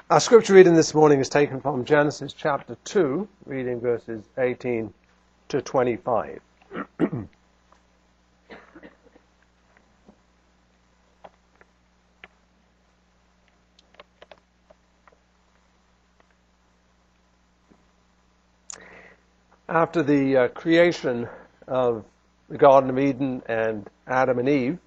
Our scripture reading this morning is taken from Genesis chapter 2, reading verses 18 to 25. After the creation of the Garden of Eden and Adam and Eve,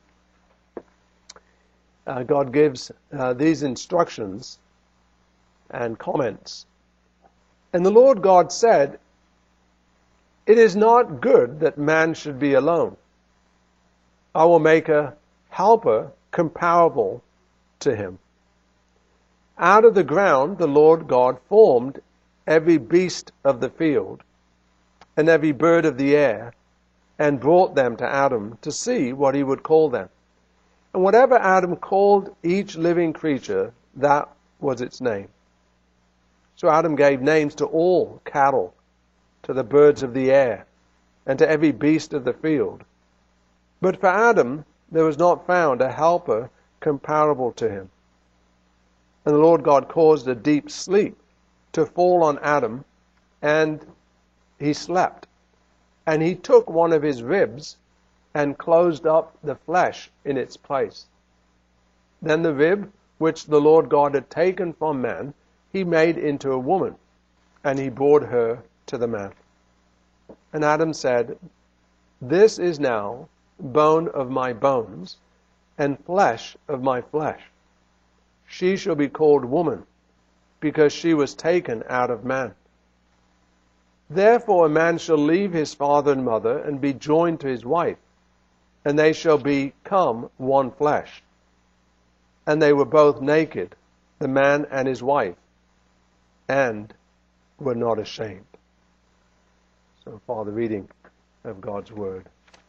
God gives these instructions and comments. And the Lord God said, "It is not good that man should be alone. I will make a helper comparable to him." Out of the ground the Lord God formed every beast of the field and every bird of the air, and brought them to Adam to see what he would call them. And whatever Adam called each living creature, that was its name. So Adam gave names to all cattle, to the birds of the air, and to every beast of the field. But for Adam there was not found a helper comparable to him. And the Lord God caused a deep sleep to fall on Adam, and he slept. And he took one of his ribs and closed up the flesh in its place. Then the rib which the Lord God had taken from man, he made into a woman, and he brought her to the man. And Adam said, "This is now bone of my bones, and flesh of my flesh. She shall be called woman, because she was taken out of man. Therefore a man shall leave his father and mother, and be joined to his wife, and they shall become one flesh. And they were both naked, the man and his wife, and were not ashamed." So far the reading of God's Word.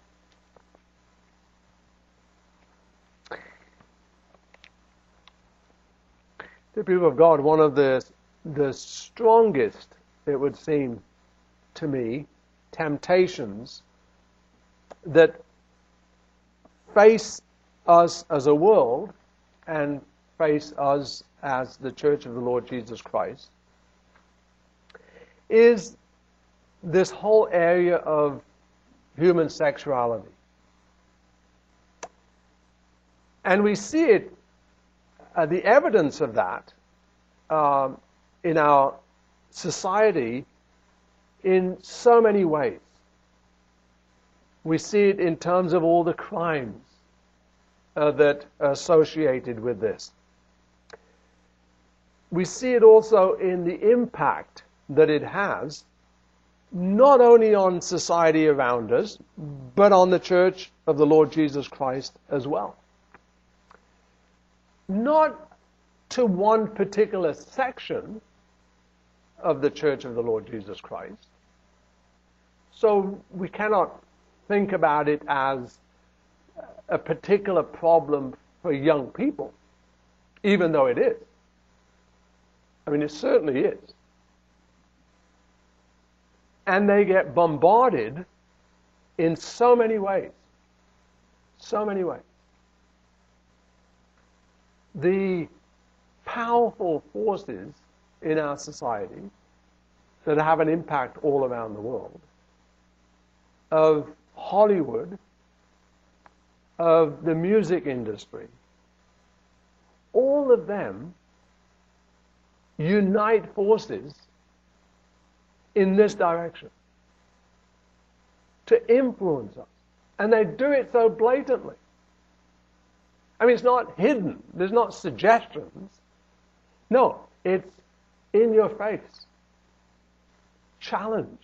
The people of God, one of the strongest, it would seem to me, temptations that face us as a world and face us as the Church of the Lord Jesus Christ is this whole area of human sexuality. And we see it, the evidence of that in our society in so many ways. We see it in terms of all the crimes that are associated with this. We see it also in the impact that it has, not only on society around us, but on the Church of the Lord Jesus Christ as well. Not to one particular section of the Church of the Lord Jesus Christ. So we cannot think about it as a particular problem for young people, even though it is. I mean, it certainly is. And they get bombarded in so many ways. So many ways. The powerful forces in our society that have an impact all around the world, of Hollywood, of the music industry, all of them unite forces in this direction to influence us. And they do it so blatantly. I mean, it's not hidden. There's not suggestions. No, it's in your face. Challenge.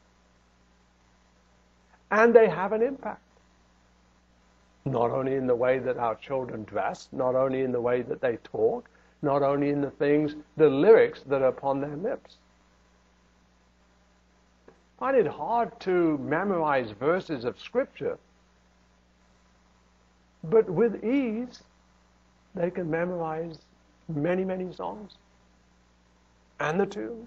And they have an impact. Not only in the way that our children dress, not only in the way that they talk, not only in the things, the lyrics that are upon their lips. I find it hard to memorize verses of Scripture, but with ease, they can memorize many, many songs and the tunes.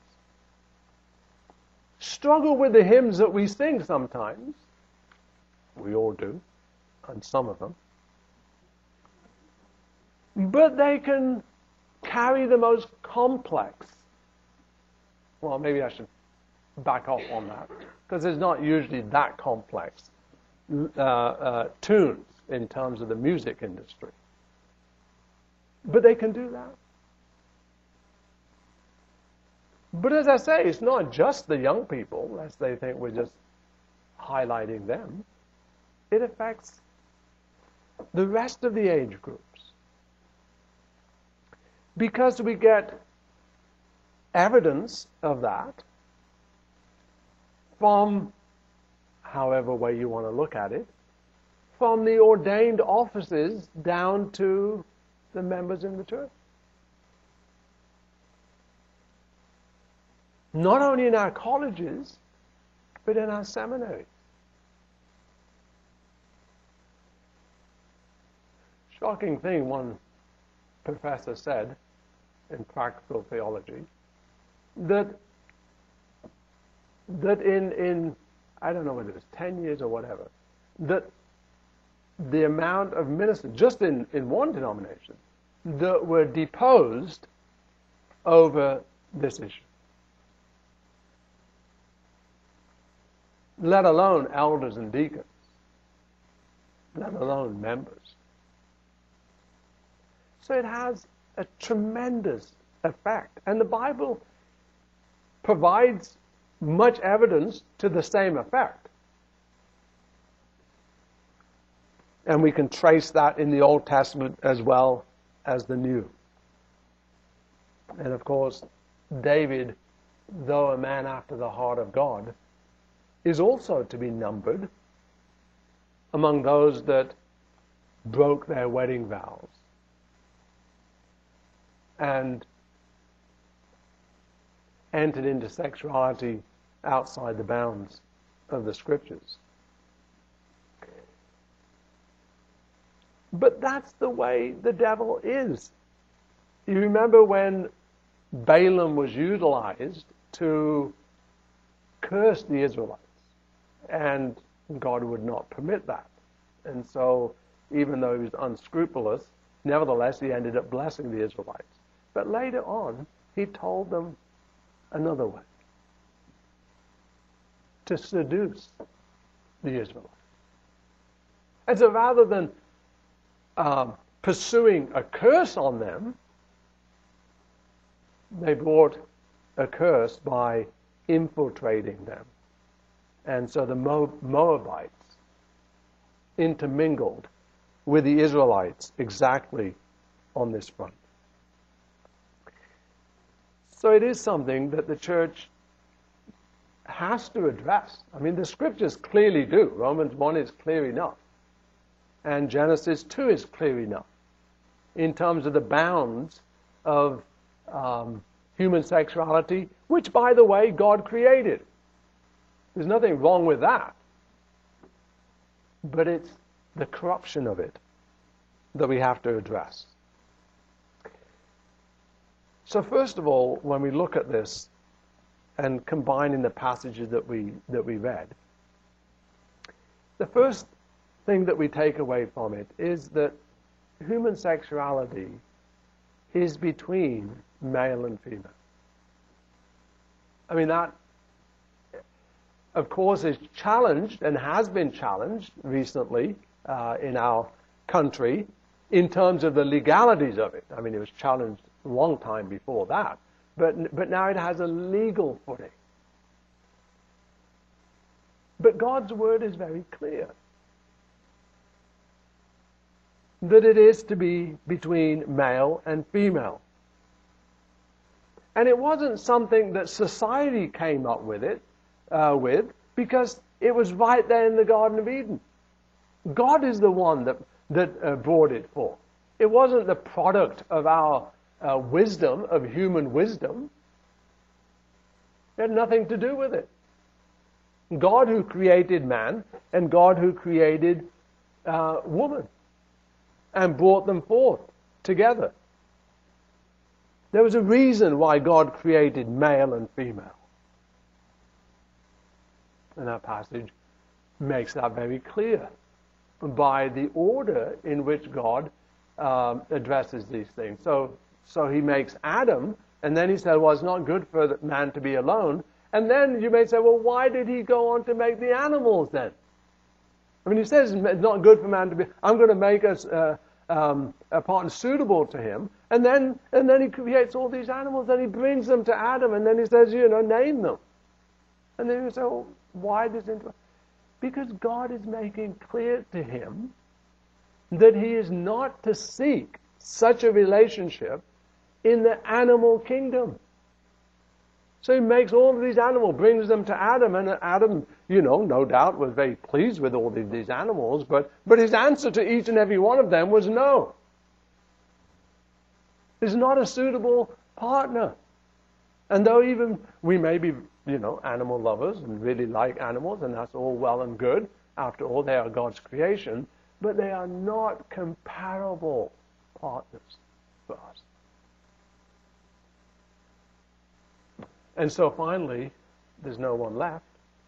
Struggle with the hymns that we sing sometimes. We all do, and some of them. But they can carry the most complex, well, maybe I should back off on that, because it's not usually that complex, tunes in terms of the music industry. But they can do that. But as I say, it's not just the young people, lest they think we're just highlighting them. It affects the rest of the age groups. Because we get evidence of that from, however way you want to look at it, from the ordained offices down to the members in the church. Not only in our colleges, but in our seminaries. Shocking thing one professor said in practical theology, that in I don't know whether it was 10 years or whatever, that the amount of ministers, just in one denomination, that were deposed over this issue. Let alone elders and deacons, let alone members. So it has a tremendous effect. And the Bible provides much evidence to the same effect. And we can trace that in the Old Testament as well as the New. And of course, David, though a man after the heart of God, is also to be numbered among those that broke their wedding vows and entered into sexuality outside the bounds of the Scriptures. But that's the way the devil is. You remember when Balaam was utilized to curse the Israelites, and God would not permit that. And so, even though he was unscrupulous, nevertheless he ended up blessing the Israelites. But later on, he told them another way to seduce the Israelites. And so rather than pursuing a curse on them, they brought a curse by infiltrating them. And so the Moabites intermingled with the Israelites exactly on this front. So it is something that the church has to address. I mean, the Scriptures clearly do. Romans 1 is clear enough. And Genesis 2 is clear enough in terms of the bounds of human sexuality, which, by the way, God created. There's nothing wrong with that. But it's the corruption of it that we have to address. So first of all, when we look at this and combining the passages that we read, the first thing that we take away from it is that human sexuality is between male and female. I mean, that, of course, is challenged and has been challenged recently in our country in terms of the legalities of it. I mean, it was challenged a long time before that. But now it has a legal footing. But God's word is very clear that it is to be between male and female. And it wasn't something that society came up with because it was right there in the Garden of Eden. God is the one that brought it forth. It wasn't the product of our wisdom, of human wisdom. It had nothing to do with it. God who created man and God who created woman and brought them forth together. There was a reason why God created male and female. And that passage makes that very clear by the order in which God addresses these things. So So he makes Adam, and then he said, well, it's not good for the man to be alone. And then you may say, well, why did he go on to make the animals then? I mean, he says it's not good for man to be, I'm going to make us a partner suitable to him. And then he creates all these animals, and he brings them to Adam, and then he says, name them. And then you say, well, why this? Because God is making clear to him that he is not to seek such a relationship in the animal kingdom. So he makes all of these animals, brings them to Adam, and Adam, no doubt was very pleased with all of these animals, but his answer to each and every one of them was no. He's not a suitable partner. And though even we may be, animal lovers and really like animals, and that's all well and good, after all, they are God's creation, but they are not comparable partners for us. And so finally, there's no one left.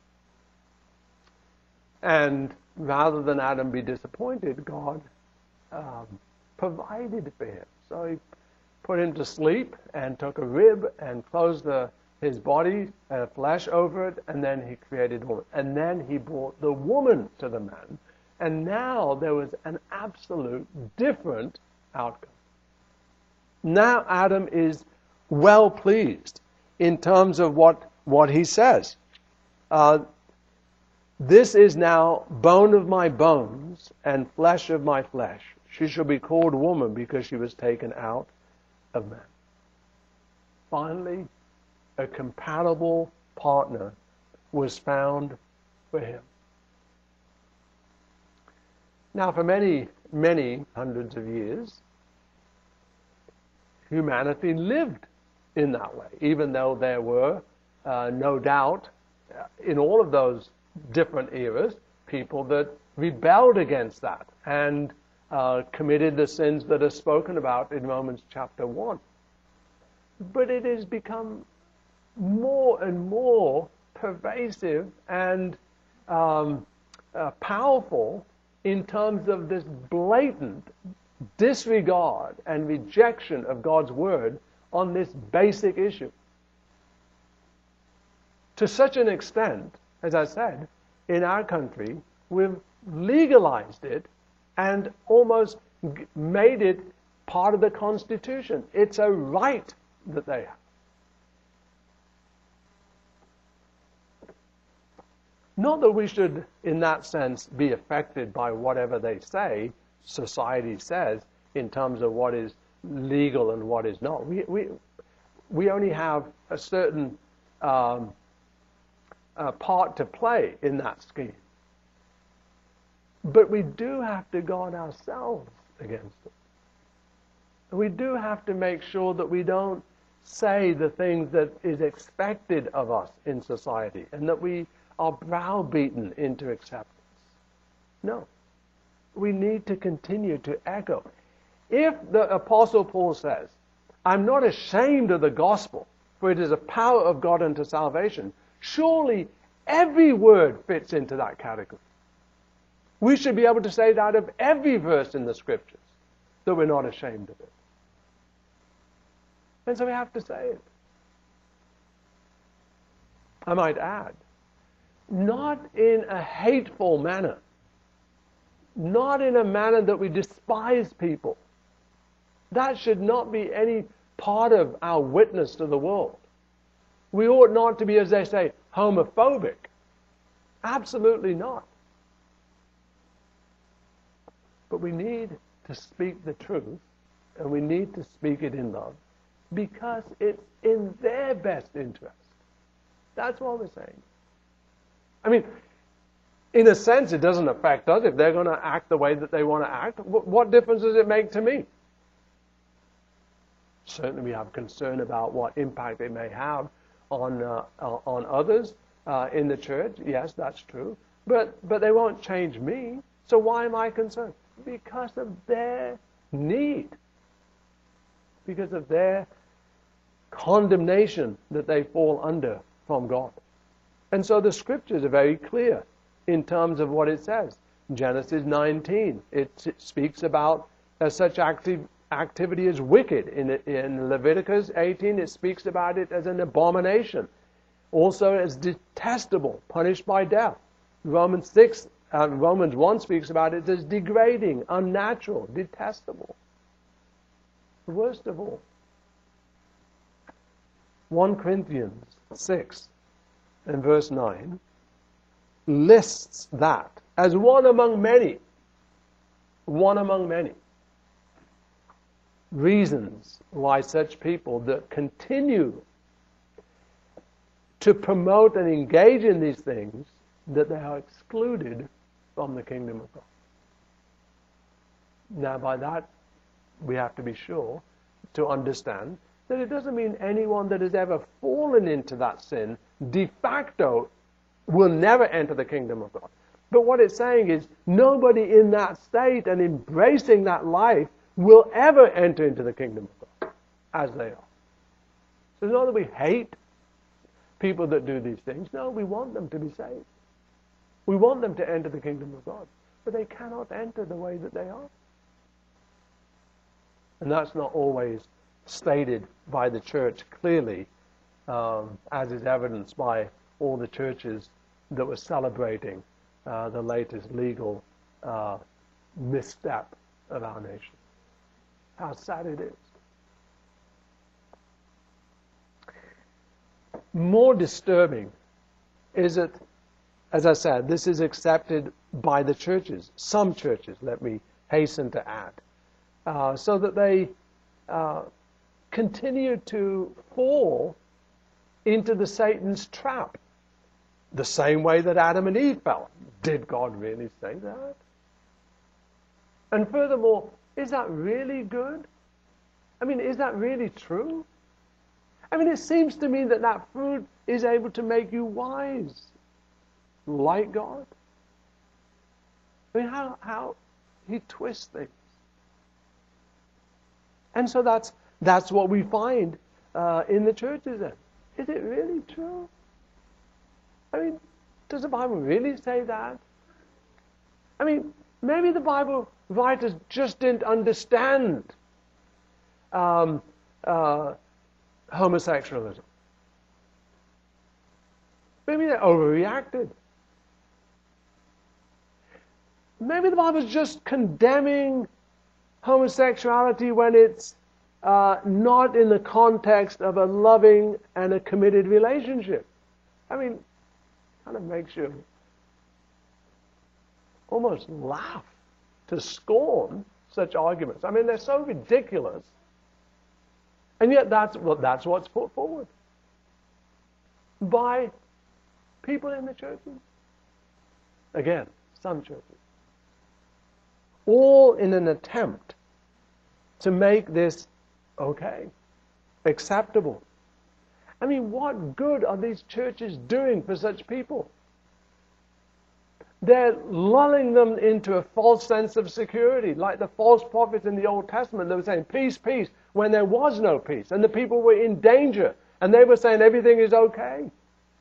And rather than Adam be disappointed, God provided for him. So he put him to sleep and took a rib and closed his body, flesh over it, and then he created a woman. And then he brought the woman to the man. And now there was an absolute different outcome. Now Adam is well pleased in terms of what he says. This is now bone of my bones and flesh of my flesh. She shall be called woman because she was taken out of man. Finally, a compatible partner was found for him. Now, for many, many hundreds of years, humanity lived in that way, even though there were, no doubt, in all of those different eras, people that rebelled against that and committed the sins that are spoken about in Romans chapter 1. But it has become more and more pervasive and powerful in terms of this blatant disregard and rejection of God's word on this basic issue. To such an extent, as I said, in our country, we've legalized it and almost made it part of the Constitution. It's a right that they have. Not that we should, in that sense, be affected by whatever they say, society says, in terms of what is legal and what is not. We only have a certain part to play in that scheme. But we do have to guard ourselves against it. We do have to make sure that we don't say the things that is expected of us in society and that we are browbeaten into acceptance. No. We need to continue to echo. If the Apostle Paul says, I'm not ashamed of the gospel, for it is a power of God unto salvation, surely every word fits into that category. We should be able to say that of every verse in the Scriptures, that we're not ashamed of it. And so we have to say it. I might add, not in a hateful manner, not in a manner that we despise people. That should not be any part of our witness to the world. We ought not to be, as they say, homophobic. Absolutely not. But we need to speak the truth, and we need to speak it in love, because it's in their best interest. That's what we're saying. I mean, in a sense, it doesn't affect us if they're going to act the way that they want to act. What difference does it make to me? Certainly we have concern about what impact they may have on others in the church. Yes, that's true. But they won't change me. So why am I concerned? Because of their need. Because of their condemnation that they fall under from God. And so the Scriptures are very clear in terms of what it says. Genesis 19, it speaks about such activity is wicked. In Leviticus 18, it speaks about it as an abomination. Also as detestable, punished by death. Romans 1 speaks about it as degrading, unnatural, detestable. The worst of all. 1 Corinthians 6 and verse 9 lists that as one among many reasons why such people that continue to promote and engage in these things, that they are excluded from the kingdom of God. Now by that, we have to be sure to understand that it doesn't mean anyone that has ever fallen into that sin de facto will never enter the kingdom of God. But what it's saying is nobody in that state and embracing that life will ever enter into the kingdom of God as they are. So it's not that we hate people that do these things. No, we want them to be saved. We want them to enter the kingdom of God. But they cannot enter the way that they are. And that's not always stated by the church clearly, as is evidenced by all the churches that were celebrating the latest legal misstep of our nation. How sad it is. More disturbing is that, as I said, this is accepted by the churches, some churches, let me hasten to add, so that they continue to fall into the Satan's trap, the same way that Adam and Eve fell. Did God really say that? And furthermore, is that really good? I mean, is that really true? I mean, it seems to me that that fruit is able to make you wise, like God. I mean, how he twists things. And so that's what we find in the churches then. Is it really true? I mean, does the Bible really say that? I mean, maybe the Bible writers just didn't understand homosexualism. Maybe they overreacted. Maybe the Bible is just condemning homosexuality when it's not in the context of a loving and a committed relationship. I mean, kind of makes you almost laugh to scorn such arguments. I mean, they're so ridiculous. And yet that's what's put forward by people in the churches. Again, some churches. All in an attempt to make this okay, acceptable. I mean, what good are these churches doing for such people? They're lulling them into a false sense of security, like the false prophets in the Old Testament. They were saying, peace, peace, when there was no peace, and the people were in danger, and they were saying everything is okay.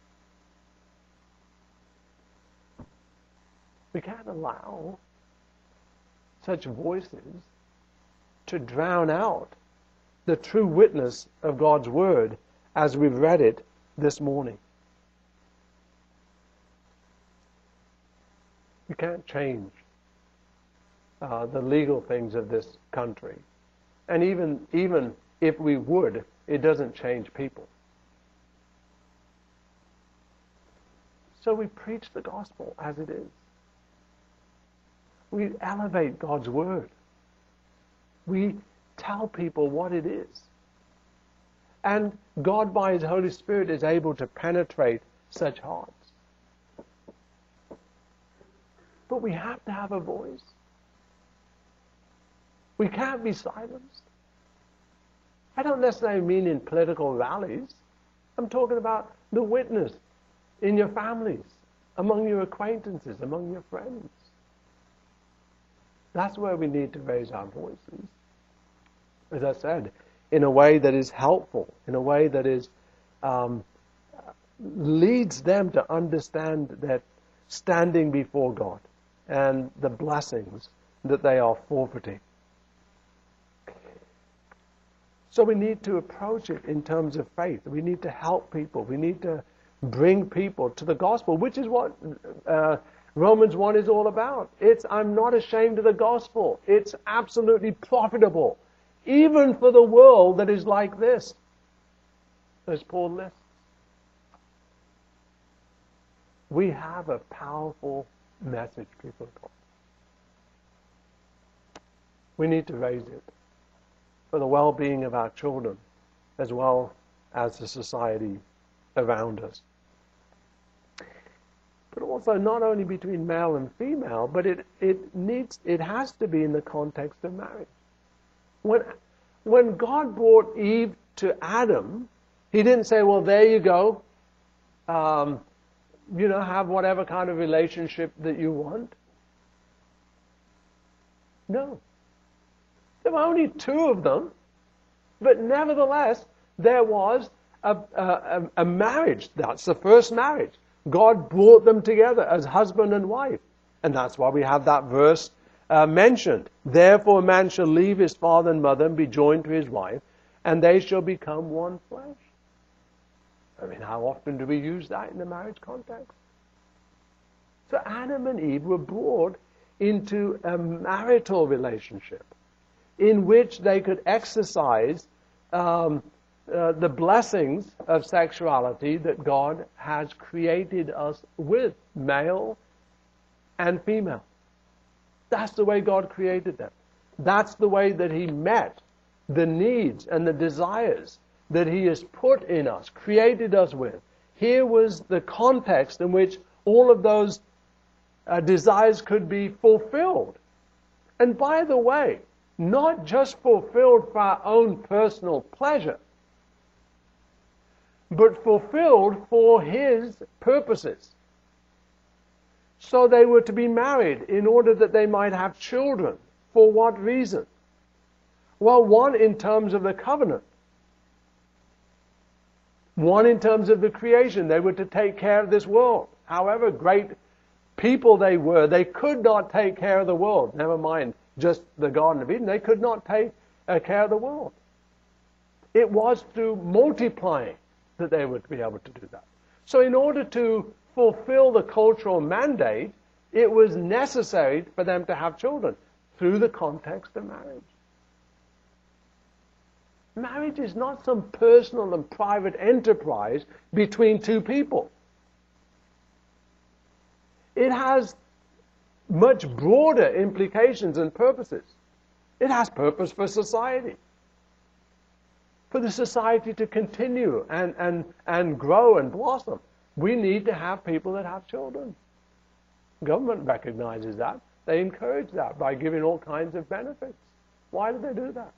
We can't allow such voices to drown out the true witness of God's Word as we've read it this morning. You can't change the legal things of this country. And even if we would, it doesn't change people. So we preach the gospel as it is. We elevate God's Word. We tell people what it is. And God, by His Holy Spirit, is able to penetrate such hearts. But we have to have a voice. We can't be silenced. I don't necessarily mean in political rallies. I'm talking about the witness in your families, among your acquaintances, among your friends. That's where we need to raise our voices. As I said, in a way that is helpful, in a way that is leads them to understand that standing before God and the blessings that they are forfeiting. So we need to approach it in terms of faith. We need to help people. We need to bring people to the gospel, which is what Romans 1 is all about. I'm not ashamed of the gospel. It's absolutely profitable, even for the world that is like this, as Paul lists. We have a powerful message, people of God. We need to raise it for the well-being of our children, as well as the society around us. But also not only between male and female, but it has to be in the context of marriage. When God brought Eve to Adam, He didn't say, well, there you go, have whatever kind of relationship that you want. No. There were only two of them, but nevertheless, there was a marriage. That's the first marriage. God brought them together as husband and wife. And that's why we have that verse mentioned. Therefore a man shall leave his father and mother and be joined to his wife, and they shall become one flesh. I mean, how often do we use that in the marriage context? So Adam and Eve were brought into a marital relationship in which they could exercise the blessings of sexuality that God has created us with, male and female. That's the way God created them. That's the way that He met the needs and the desires that He has put in us, created us with. Here was the context in which all of those desires could be fulfilled. And by the way, not just fulfilled for our own personal pleasure, but fulfilled for His purposes. So they were to be married in order that they might have children. For what reason? Well, one in terms of the covenant. One in terms of the creation. They were to take care of this world. However great people they were, they could not take care of the world. Never mind just the Garden of Eden. They could not take care of the world. It was through multiplying that they would be able to do that. So in order to fulfill the cultural mandate, it was necessary for them to have children through the context of marriage. Marriage is not some personal and private enterprise between two people. It has much broader implications and purposes. It has purpose for society. For the society to continue and grow and blossom. We need to have people that have children. Government recognizes that. They encourage that by giving all kinds of benefits. Why do they do that?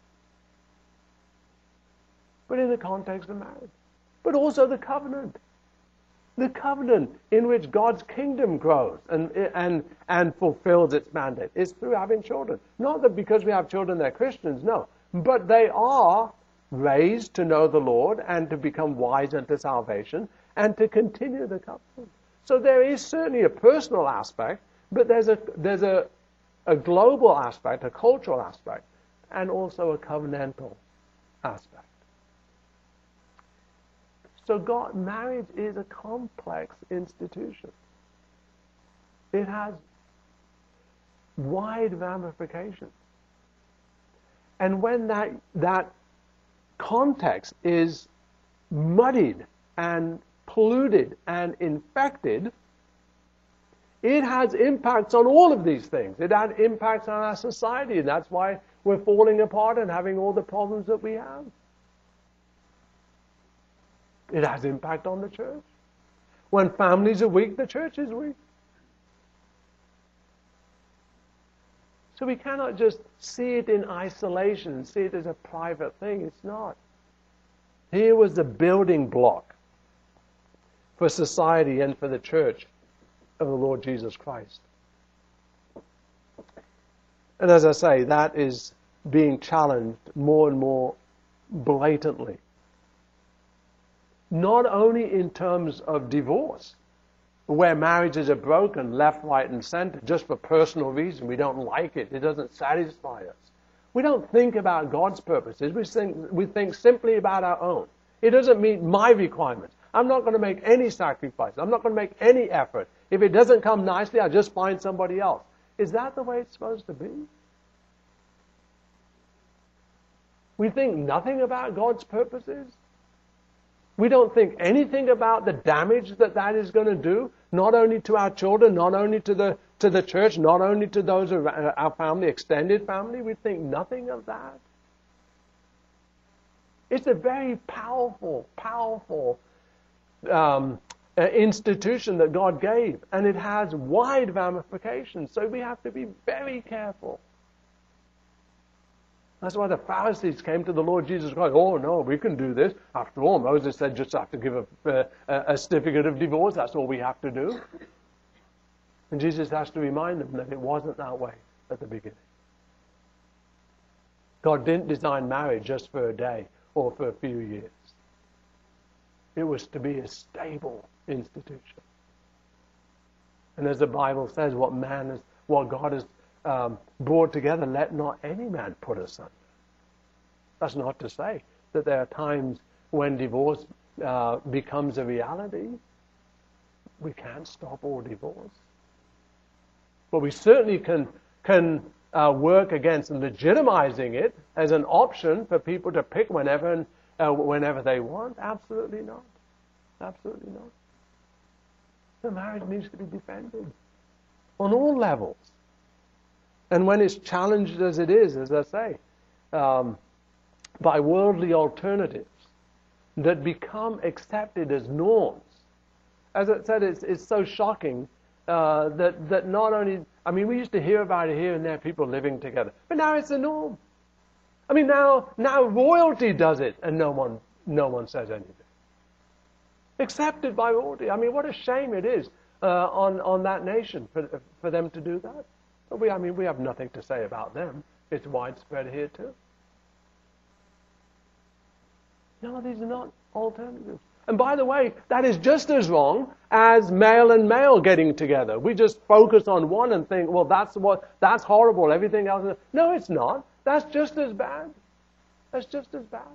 But in the context of marriage. But also the covenant. The covenant in which God's kingdom grows and fulfills its mandate is through having children. Not that because we have children they're Christians, no. But they are raised to know the Lord and to become wise unto salvation and to continue the covenant. So there is certainly a personal aspect, but there's a global aspect, a cultural aspect, and also a covenantal aspect. So marriage is a complex institution. It has wide ramifications. And when that context is muddied and polluted and infected, it has impacts on all of these things. It has impacts on our society, and that's why we're falling apart and having all the problems that we have. It has impact on the church. When families are weak, the church is weak. So we cannot just see it in isolation and see it as a private thing. It's not. Here was the building block for society and for the church of the Lord Jesus Christ. And as I say, that is being challenged more and more blatantly. Not only in terms of divorce, where marriages are broken left, right, and center just for personal reason. We don't like it. It doesn't satisfy us. We don't think about God's purposes. We think simply about our own. It doesn't meet my requirements. I'm not going to make any sacrifice. I'm not going to make any effort. If it doesn't come nicely, I'll just find somebody else. Is that the way it's supposed to be? We think nothing about God's purposes. We don't think anything about the damage that is going to do, not only to our children, not only to the church, not only to those of our family, extended family. We think nothing of that. It's a very powerful institution that God gave, and it has wide ramifications. So we have to be very careful. That's why the Pharisees came to the Lord Jesus Christ. Oh, no, we can do this. After all, Moses said just have to give a certificate of divorce. That's all we have to do. And Jesus has to remind them that it wasn't that way at the beginning. God didn't design marriage just for a day or for a few years. It was to be a stable institution. And as the Bible says, what God has brought together, let not any man put asunder. That's not to say that there are times when divorce becomes a reality. We can't stop all divorce. But we certainly can work against legitimizing it as an option for people to pick whenever they want. Absolutely not. Absolutely not. The marriage needs to be defended on all levels. And when it's challenged as it is, as I say, by worldly alternatives that become accepted as norms. As I said, it's so shocking that not only, we used to hear about it here and there, people living together, but now it's a norm. Now royalty does it, and no one says anything. Accepted by royalty. What a shame it is on that nation for them to do that. But we have nothing to say about them. It's widespread here too. No, these are not alternatives. And by the way, that is just as wrong as male and male getting together. We just focus on one and think, well, that's horrible. Everything else. No, it's not. That's just as bad. That's just as bad.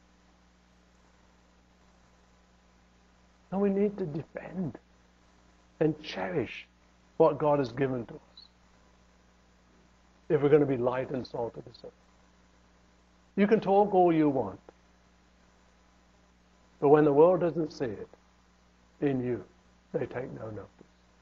And we need to defend and cherish what God has given to us if we're going to be light and salt of this earth. You can talk all you want, but when the world doesn't see it in you, they take no notice.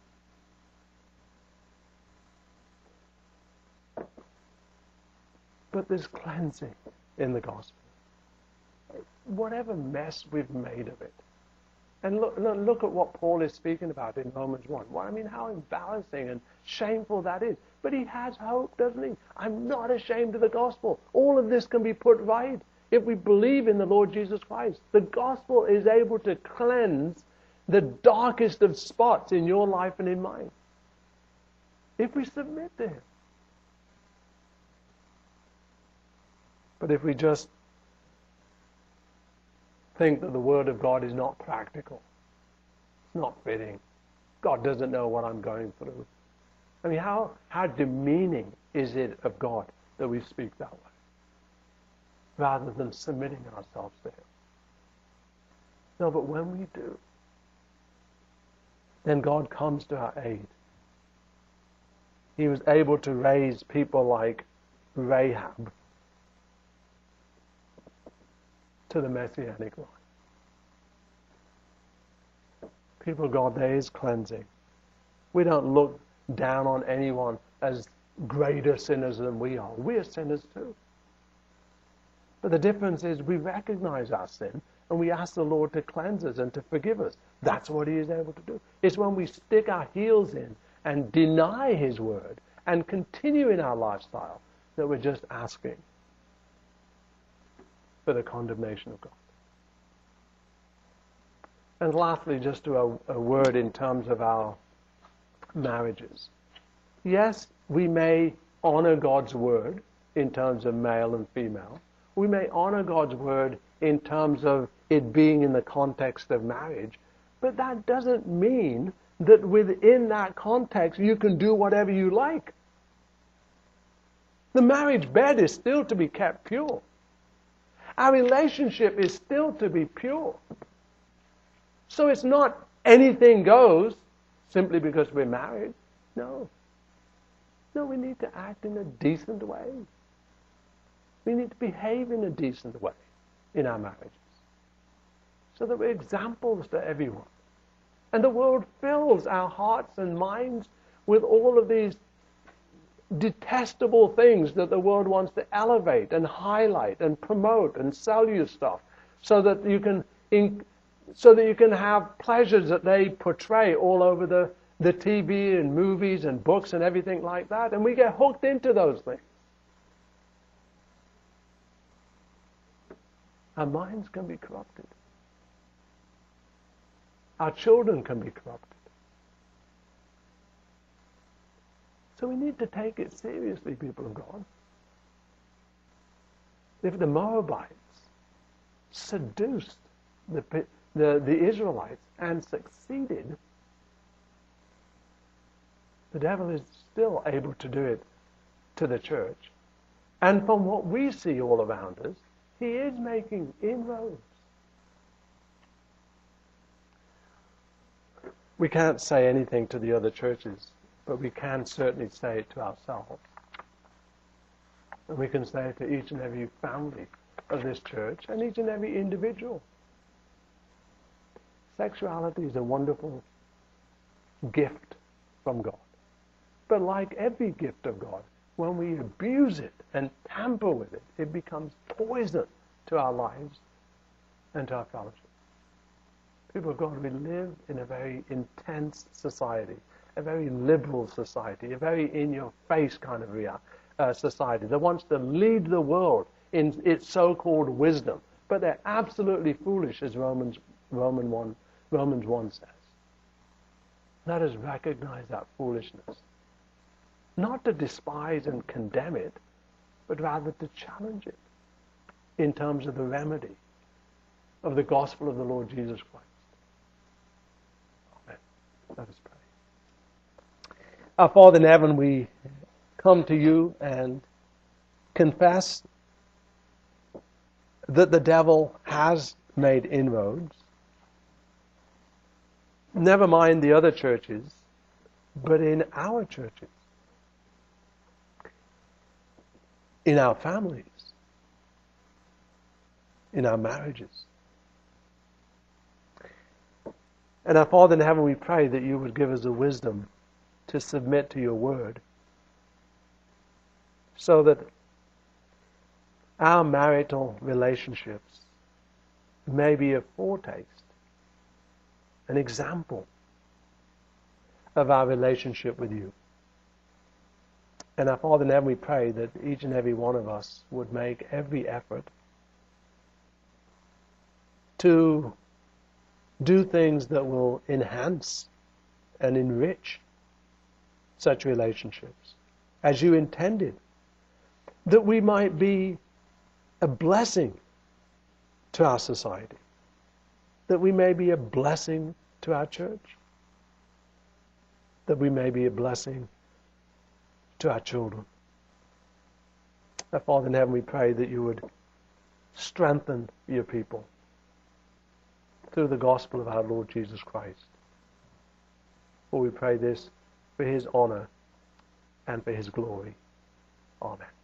But there's cleansing in the gospel. Whatever mess we've made of it. And look at what Paul is speaking about in Romans 1. How embarrassing and shameful that is. But he has hope, doesn't he? I'm not ashamed of the gospel. All of this can be put right if we believe in the Lord Jesus Christ. The gospel is able to cleanse the darkest of spots in your life and in mine, if we submit to him. But if we just think that the Word of God is not practical, it's not fitting, God doesn't know what I'm going through. How demeaning is it of God that we speak that way, rather than submitting ourselves to him? No, but when we do, then God comes to our aid. He was able to raise people like Rahab to the Messianic line. People of God, there is cleansing. We don't look down on anyone as greater sinners than we are. We are sinners too. But the difference is we recognize our sin and we ask the Lord to cleanse us and to forgive us. That's what he is able to do. It's when we stick our heels in and deny his word and continue in our lifestyle that we're just asking for the condemnation of God. And lastly, just a word in terms of our marriages. Yes, we may honor God's word in terms of male and female. We may honor God's word in terms of it being in the context of marriage, but that doesn't mean that within that context you can do whatever you like. The marriage bed is still to be kept pure. Our relationship is still to be pure. So it's not anything goes simply because we're married. No. No, we need to act in a decent way. We need to behave in a decent way in our marriages so that we're examples to everyone. And the world fills our hearts and minds with all of these detestable things that the world wants to elevate and highlight and promote and sell you stuff so that you can have pleasures that they portray all over the TV and movies and books and everything like that. And we get hooked into those things. Our minds can be corrupted. Our children can be corrupted. So we need to take it seriously, people of God. If the Moabites seduced the Israelites and succeeded, the devil is still able to do it to the church. And from what we see all around us, he is making inroads. We can't say anything to the other churches, but we can certainly say it to ourselves. And we can say it to each and every family of this church and each and every individual. Sexuality is a wonderful gift from God. But like every gift of God, when we abuse it and tamper with it, it becomes poison to our lives and to our fellowship. People of God, we live in a very intense society, a very liberal society, a very in-your-face kind of society that wants to lead the world in its so-called wisdom. But they're absolutely foolish, as Romans 1 says. Let us recognize that foolishness. Not to despise and condemn it, but rather to challenge it in terms of the remedy of the gospel of the Lord Jesus Christ. Amen. Let us pray. Our Father in heaven, we come to you and confess that the devil has made inroads. Never mind the other churches, but in our churches, in our families, in our marriages. And our Father in heaven, we pray that you would give us the wisdom to submit to your word so that our marital relationships may be a foretaste, an example of our relationship with you. And our Father in heaven, we pray that each and every one of us would make every effort to do things that will enhance and enrich such relationships as you intended, that we might be a blessing to our society, that we may be a blessing to our church, that we may be a blessing to our children. Our Father in heaven, we pray that you would strengthen your people through the gospel of our Lord Jesus Christ. For we pray this for his honor and for his glory. Amen.